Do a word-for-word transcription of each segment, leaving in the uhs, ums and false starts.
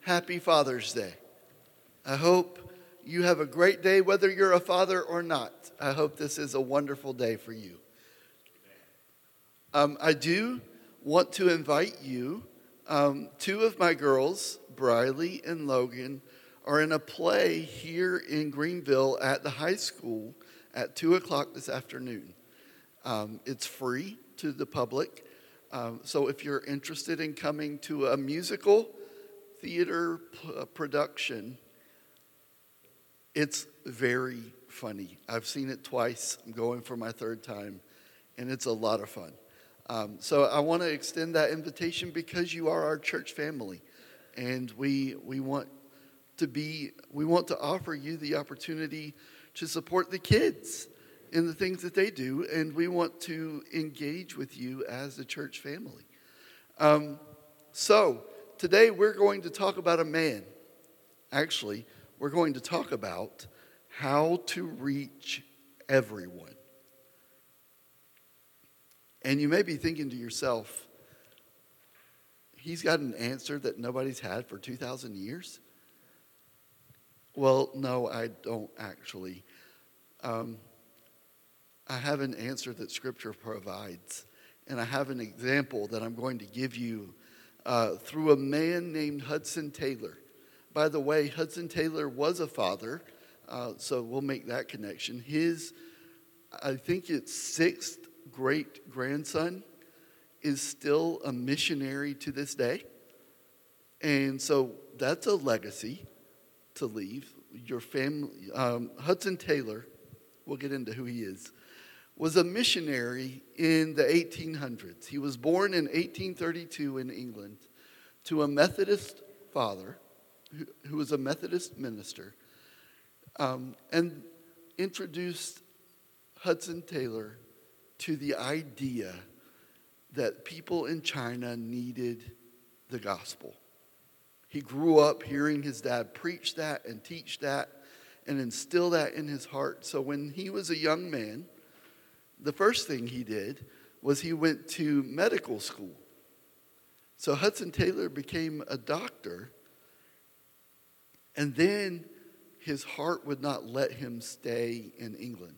Happy Father's Day. I hope you have a great day, whether you're a father or not. I hope this is a wonderful day for you. Um, I do want to invite you. Um, two of my girls, Briley and Logan, are in a play here in Greenville at the high school at two o'clock this afternoon. Um, it's free to the public. Um, so if you're interested in coming to a musical theater p- production, it's very funny. I've seen it twice. I'm going for my third time, and it's a lot of fun. Um, so I want to extend that invitation because you are our church family, and we we want to be we want to offer you the opportunity to support the kids in the things that they do, and we want to engage with you as a church family. Um, so today we're going to talk about a man. Actually, we're going to talk about how to reach everyone. And you may be thinking to yourself, he's got an answer that nobody's had for two thousand years? Well, no, I don't actually. Um, I have an answer that Scripture provides, and I have an example that I'm going to give you uh, through a man named Hudson Taylor. By the way, Hudson Taylor was a father, uh, so we'll make that connection. His, I think it's sixth great-grandson is still a missionary to this day, and so that's a legacy to leave. Your family, um, Hudson Taylor, we'll get into who he is, was a missionary in the eighteen hundreds. He was born in eighteen thirty-two in England to a Methodist father who, who was a Methodist minister, um, and introduced Hudson Taylor to the idea that people in China needed the gospel. He grew up hearing his dad preach that and teach that and instill that in his heart. So when he was a young man, the first thing he did was he went to medical school. So Hudson Taylor became a doctor, and then his heart would not let him stay in England.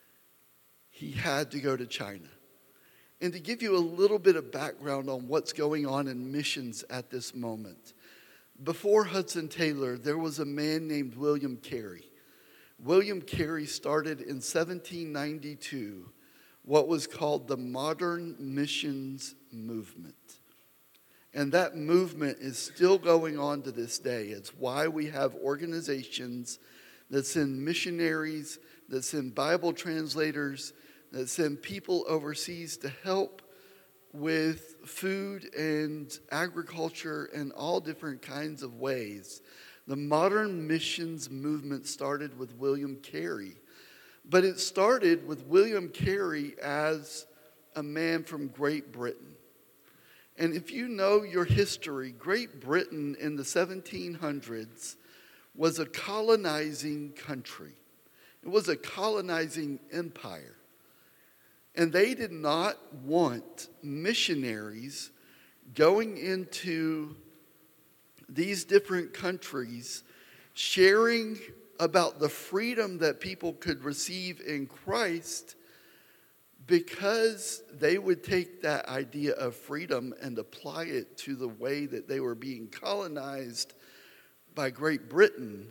He had to go to China. And to give you a little bit of background on what's going on in missions at this moment, before Hudson Taylor, there was a man named William Carey. William Carey started in seventeen ninety-two what was called the Modern Missions Movement. And that movement is still going on to this day. It's why we have organizations that send missionaries, that send Bible translators, that send people overseas to help with food and agriculture and all different kinds of ways. The Modern Missions Movement started with William Carey. But it started with William Carey as a man from Great Britain. And if you know your history, Great Britain in the seventeen hundreds was a colonizing country. It was a colonizing empire. And they did not want missionaries going into these different countries sharing about the freedom that people could receive in Christ, because they would take that idea of freedom and apply it to the way that they were being colonized by Great Britain.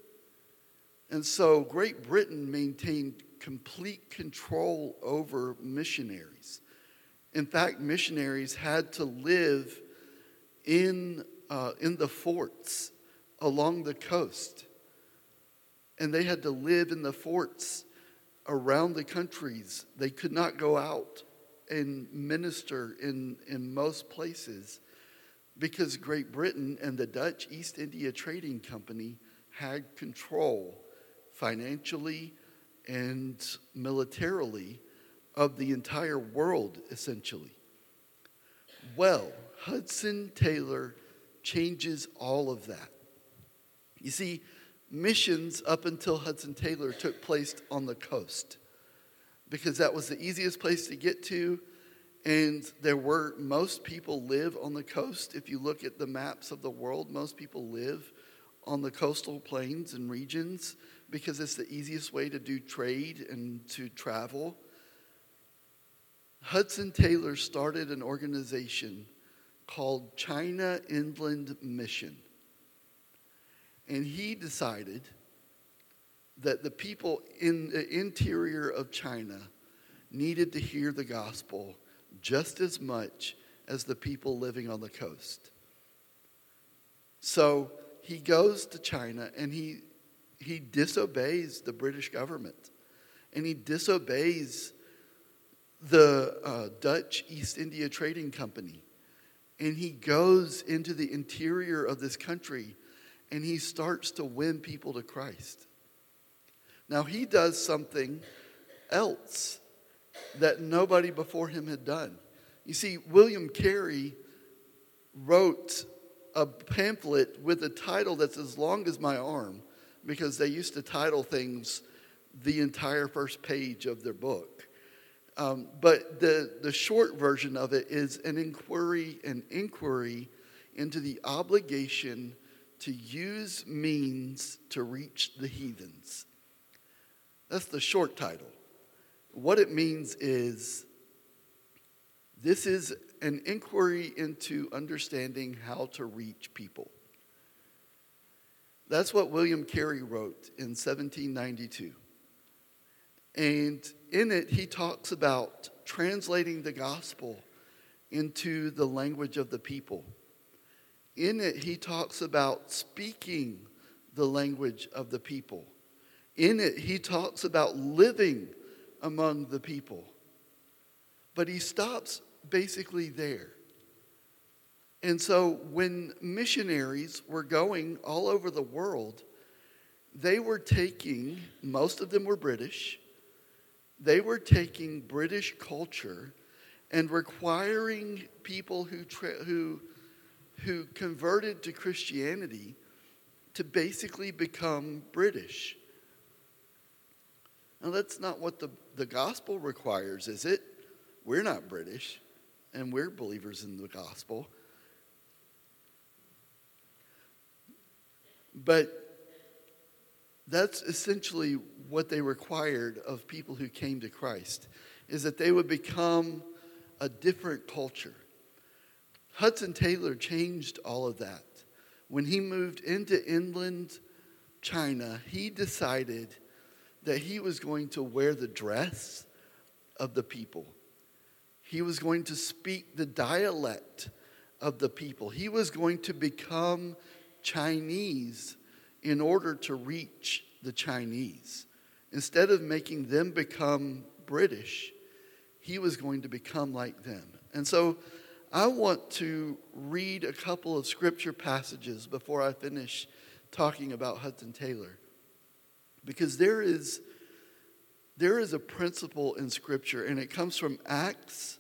And so Great Britain maintained complete control over missionaries. In fact, missionaries had to live in, uh, in the forts along the coast. And they had to live in the forts around the countries. They could not go out and minister in, in most places because Great Britain and the Dutch East India Trading Company had control financially and militarily of the entire world, essentially. Well, Hudson Taylor changes all of that. You see, missions up until Hudson Taylor took place on the coast because that was the easiest place to get to, And there were, most people live on the coast. If you look at the maps of the world, most people live on the coastal plains and regions because it's the easiest way to do trade and to travel. Hudson Taylor started an organization called China Inland Mission. And he decided that the people in the interior of China needed to hear the gospel just as much as the people living on the coast. So he goes to China and he he disobeys the British government. And he disobeys the uh, Dutch East India Trading Company. And he goes into the interior of this country and he starts to win people to Christ. Now he does something else that nobody before him had done. You see, William Carey wrote a pamphlet with a title that's as long as my arm, because they used to title things the entire first page of their book. Um, but the, the short version of it is an inquiry, an inquiry into the obligation to use means to reach the heathens. That's the short title. What it means is, this is an inquiry into understanding how to reach people. That's what William Carey wrote in seventeen ninety-two. And in it, he talks about translating the gospel into the language of the people. In it, he talks about speaking the language of the people. In it, he talks about living among the people. But he stops basically there. And so when missionaries were going all over the world, they were taking, most of them were British, they were taking British culture and requiring people who tra- who who converted to Christianity to basically become British. Now that's not what the, the gospel requires, is it? We're not British, and we're believers in the gospel. But that's essentially what they required of people who came to Christ, is that they would become a different culture. Hudson Taylor changed all of that. When he moved into inland China, he decided that he was going to wear the dress of the people. He was going to speak the dialect of the people. He was going to become Chinese in order to reach the Chinese. Instead of making them become British, he was going to become like them. And so I want to read a couple of scripture passages before I finish talking about Hudson Taylor. Because there is, there is a principle in Scripture, and it comes from Acts,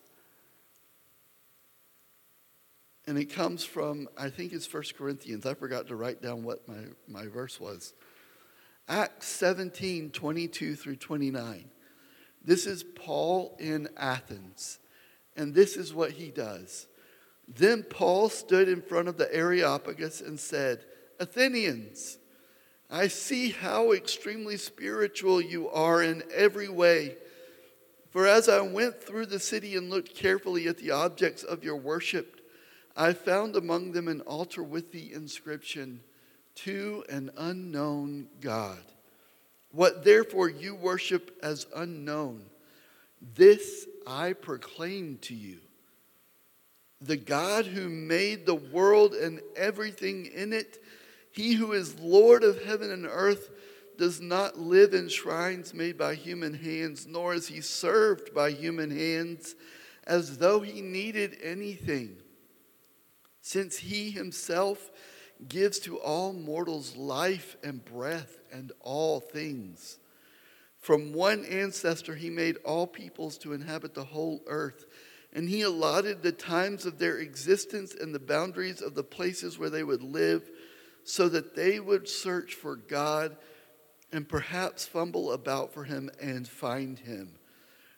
and it comes from, I think it's First Corinthians. I forgot to write down what my, my verse was. Acts seventeen, twenty-two through twenty-nine. This is Paul in Athens, and this is what he does. Then Paul stood in front of the Areopagus and said, Athenians, I see how extremely spiritual you are in every way. For as I went through the city and looked carefully at the objects of your worship, I found among them an altar with the inscription, To an unknown God. What therefore you worship as unknown, this I proclaim to you. The God who made the world and everything in it, he who is Lord of heaven and earth, does not live in shrines made by human hands, nor is he served by human hands as though he needed anything, since he himself gives to all mortals life and breath and all things. From one ancestor he made all peoples to inhabit the whole earth, and he allotted the times of their existence and the boundaries of the places where they would live, so that they would search for God and perhaps fumble about for him and find him.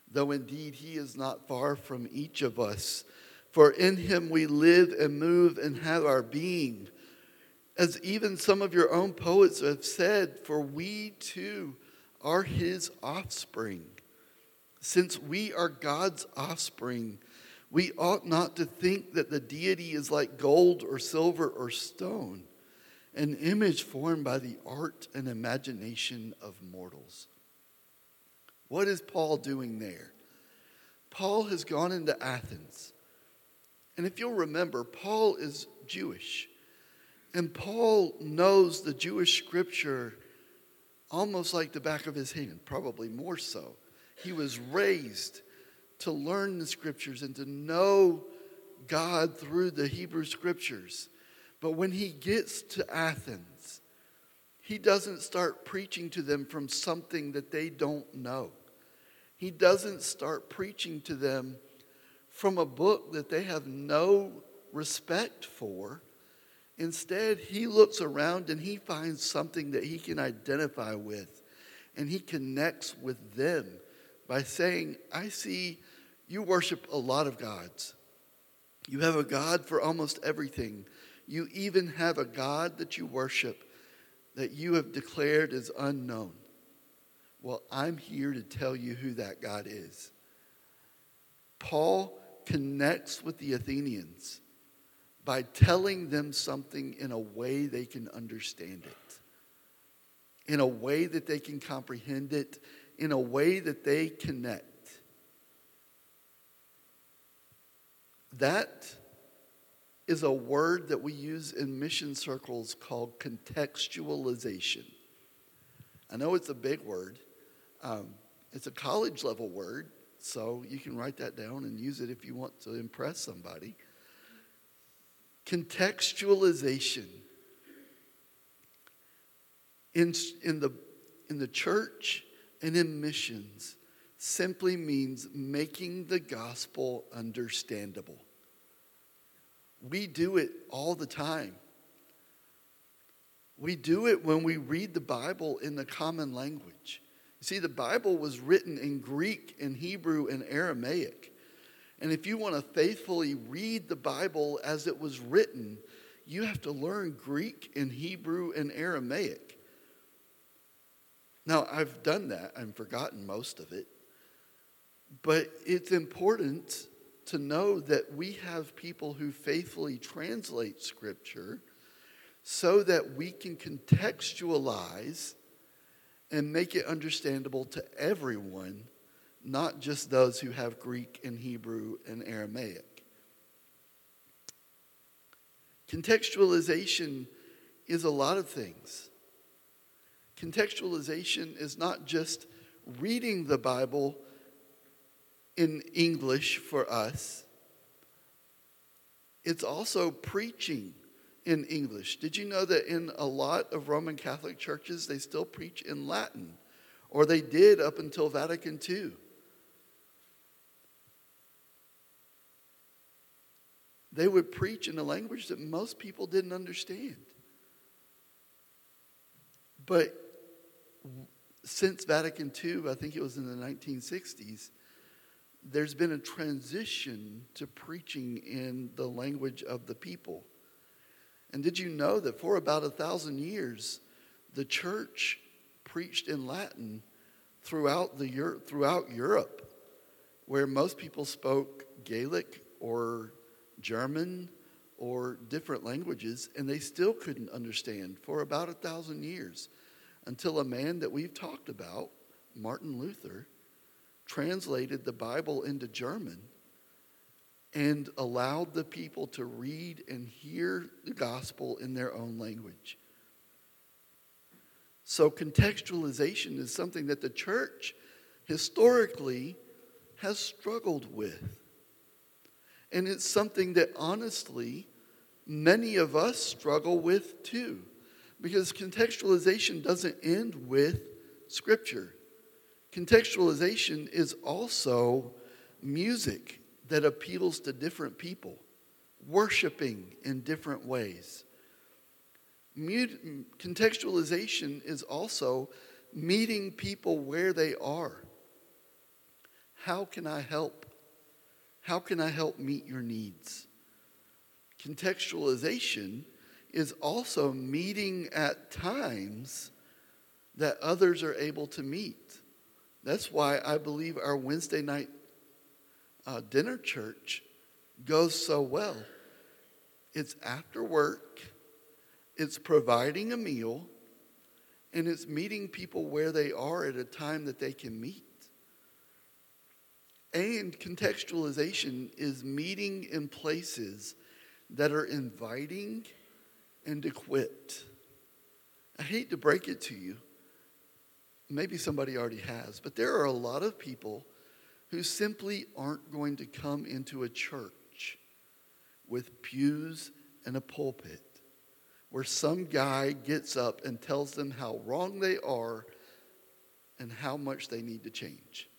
though indeed he is not far from each of us. For in him we live and move and have our being. As even some of your own poets have said, for we too are his offspring. Since we are God's offspring, we ought not to think that the deity is like gold or silver or stone, an image formed by the art and imagination of mortals. What is Paul doing there? Paul has gone into Athens. And if you'll remember, Paul is Jewish. And Paul knows the Jewish scripture almost like the back of his hand, probably more so. He was raised to learn the scriptures and to know God through the Hebrew scriptures. But when he gets to Athens, he doesn't start preaching to them from something that they don't know. He doesn't start preaching to them from a book that they have no respect for. Instead, he looks around and he finds something that he can identify with, and he connects with them by saying, I see you worship a lot of gods. You have a God for almost everything. You even have a God that you worship that you have declared is unknown. Well, I'm here to tell you who that God is. Paul connects with the Athenians by telling them something in a way they can understand it, in a way that they can comprehend it, in a way that they connect. That is a word that we use in mission circles called contextualization. I know it's a big word. Um, it's a college level word, so you can write that down and use it if you want to impress somebody. Contextualization. In, in, the, in the church and in missions simply means making the gospel understandable. We do it all the time. We do it when we read the Bible in the common language. You see, the Bible was written in Greek and Hebrew and Aramaic. And if you want to faithfully read the Bible as it was written, you have to learn Greek and Hebrew and Aramaic. Now, I've done that. I've forgotten most of it. But it's important to know that we have people who faithfully translate Scripture so that we can contextualize and make it understandable to everyone, not just those who have Greek and Hebrew and Aramaic. Contextualization is a lot of things. Contextualization is not just reading the Bible in English for us. It's also preaching in English. Did you know that in a lot of Roman Catholic churches, they still preach in Latin? Or they did up until Vatican Two. They would preach in a language that most people didn't understand. But since Vatican Two, I think it was in the nineteen sixties, there's been a transition to preaching in the language of the people. And did you know that for about a thousand years, the church preached in Latin throughout the throughout Europe, where most people spoke Gaelic or German or different languages, and they still couldn't understand for about a thousand years, until a man that we've talked about, Martin Luther, translated the Bible into German and allowed the people to read and hear the gospel in their own language. So contextualization is something that the church historically has struggled with. And it's something that honestly many of us struggle with too. Because contextualization doesn't end with Scripture. Contextualization is also music that appeals to different people, worshiping in different ways. Contextualization is also meeting people where they are. How can I help? How can I help meet your needs? Contextualization is also meeting at times that others are able to meet. That's why I believe our Wednesday night uh, dinner church goes so well. It's after work, it's providing a meal, and it's meeting people where they are at a time that they can meet. And contextualization is meeting in places that are inviting and equipped. I hate to break it to you. Maybe somebody already has, but there are a lot of people who simply aren't going to come into a church with pews and a pulpit where some guy gets up and tells them how wrong they are and how much they need to change.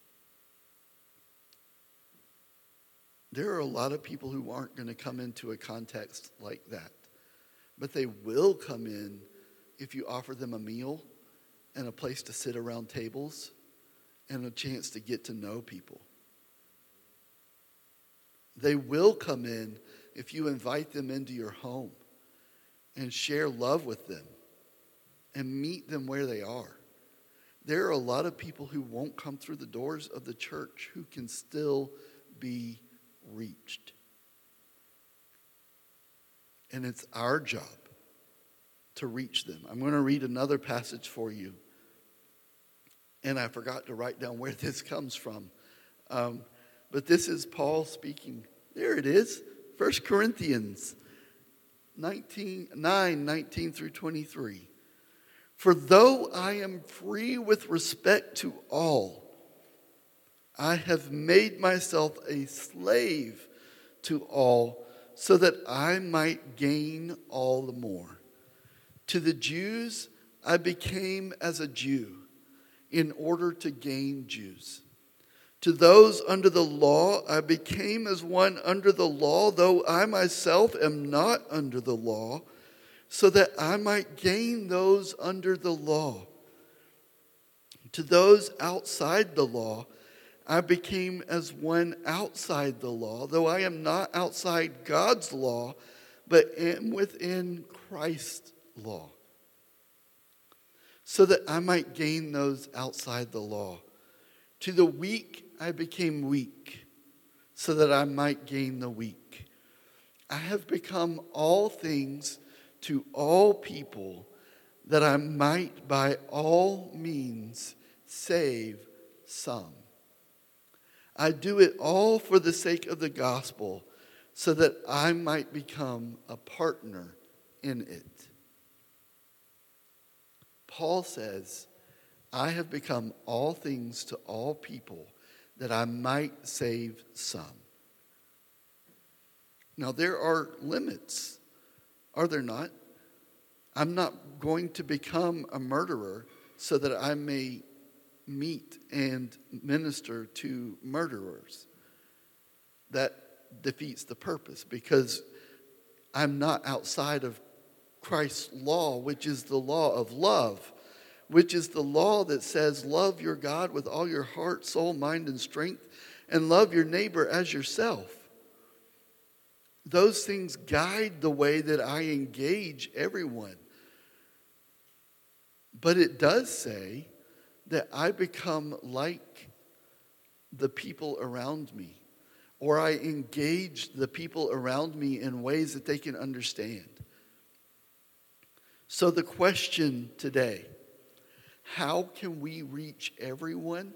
There are a lot of people who aren't going to come into a context like that, but they will come in if you offer them a meal and a place to sit around tables and a chance to get to know people. They will come in if you invite them into your home and share love with them and meet them where they are. There are a lot of people who won't come through the doors of the church who can still be reached. And it's our job to reach them. I'm going to read another passage for you. And I forgot to write down where this comes from. Um, but this is Paul speaking. There it is. First Corinthians nineteen, nine, nineteen through twenty-three. For though I am free with respect to all, I have made myself a slave to all so that I might gain all the more. To the Jews, I became as a Jew in order to gain Jews. To those under the law, I became as one under the law, though I myself am not under the law, so that I might gain those under the law. To those outside the law, I became as one outside the law, though I am not outside God's law, but am within Christ's law, so that I might gain those outside the law. To the weak I became weak, so that I might gain the weak. I have become all things to all people, that I might by all means save some. I do it all for the sake of the gospel, so that I might become a partner in it. Paul says, I have become all things to all people, that I might save some. Now, there are limits, are there not? I'm not going to become a murderer so that I may meet and minister to murderers. That defeats the purpose, because I'm not outside of Christ's law, which is the law of love, which is the law that says, love your God with all your heart, soul, mind, and strength, and love your neighbor as yourself. Those things guide the way that I engage everyone. But it does say that I become like the people around me, or I engage the people around me in ways that they can understand. So the question today, how can we reach everyone?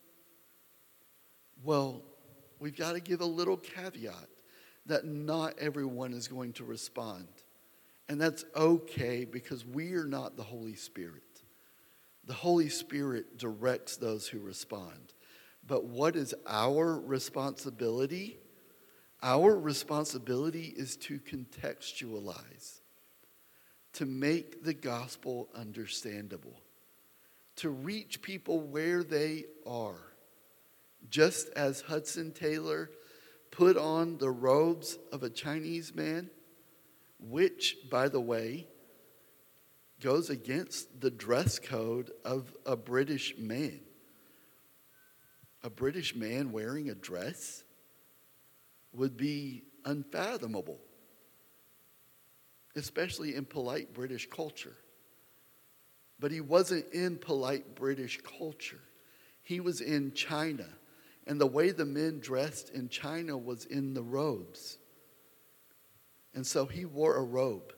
Well, we've got to give a little caveat that not everyone is going to respond. And that's okay, because we are not the Holy Spirit. The Holy Spirit directs those who respond. But what is our responsibility? Our responsibility is to contextualize, to make the gospel understandable, to reach people where they are. Just as Hudson Taylor put on the robes of a Chinese man, which, by the way, goes against the dress code of a British man. a British man wearing a dress would be unfathomable, especially in polite British culture. But he wasn't in polite British culture. He was in China. And the way the men dressed in China was in the robes. And so he wore a robe.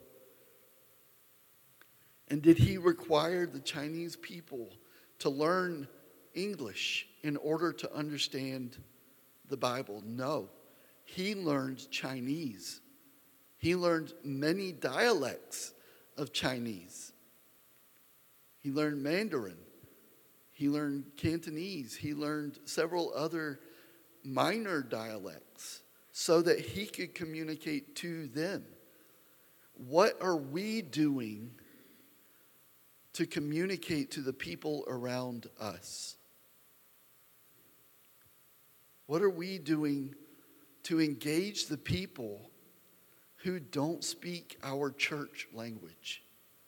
And did he require the Chinese people to learn English in order to understand the Bible? No. He learned Chinese. He learned many dialects of Chinese. He learned Mandarin. He learned Cantonese. He learned several other minor dialects so that he could communicate to them. What are we doing to communicate to the people around us? What are we doing to engage the people who don't speak our church language?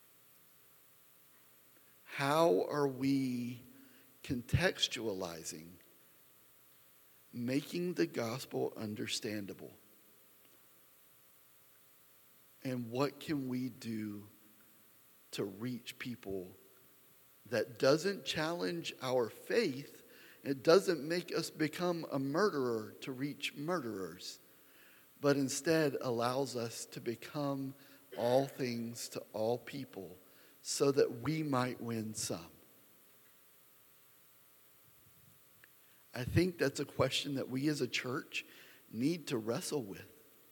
How are we contextualizing, making the gospel understandable? And what can we do to reach people that doesn't challenge our faith? It doesn't make us become a murderer to reach murderers, but instead allows us to become all things to all people so that we might win some. I think that's a question that we as a church need to wrestle with.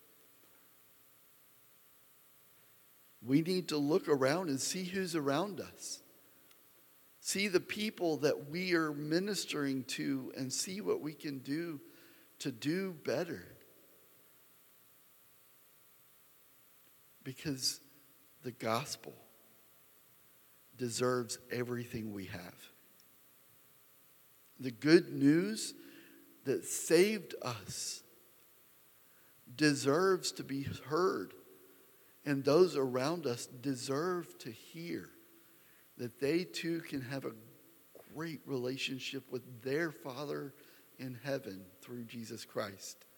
We need to look around and see who's around us. See the people that we are ministering to and see what we can do to do better. Because the gospel deserves everything we have. The good news that saved us deserves to be heard, and those around us deserve to hear that they too can have a great relationship with their Father in heaven through Jesus Christ.